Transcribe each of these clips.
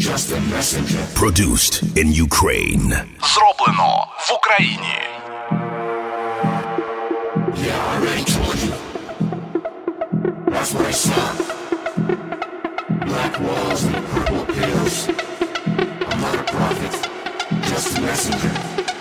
Produced in Ukraine. Зроблено в Україні. Yeah, I already told you. That's what I saw. Black walls and purple pills. I'm not a prophet, just a messenger.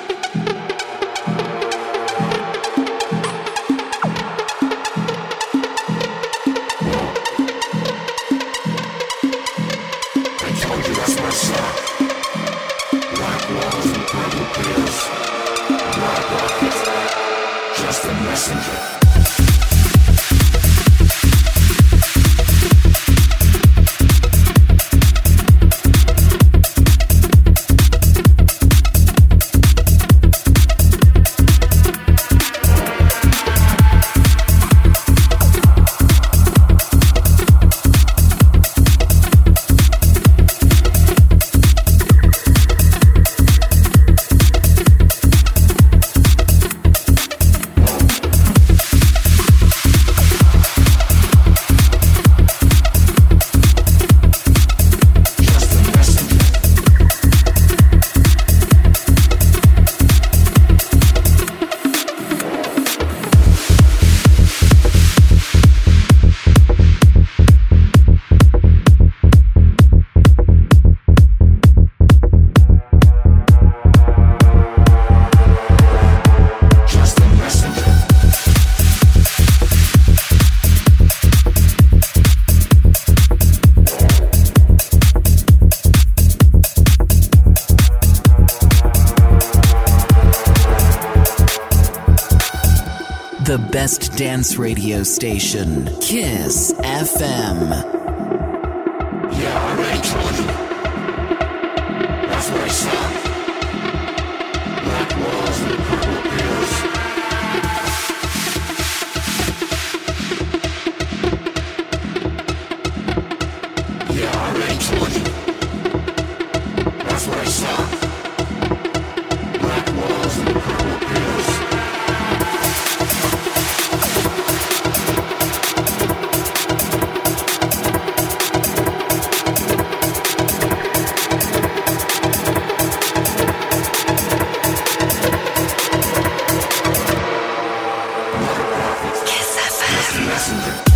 I told you that's what I saw. Black walls and purple pills. I'm not a prophet, just a messenger. The best dance radio station, Kiss FM. Yeah, I already told you. That's what I saw. Black walls and purple pills. Yeah, I already told you. That's what I saw. Black walls and purple pills. Messenger.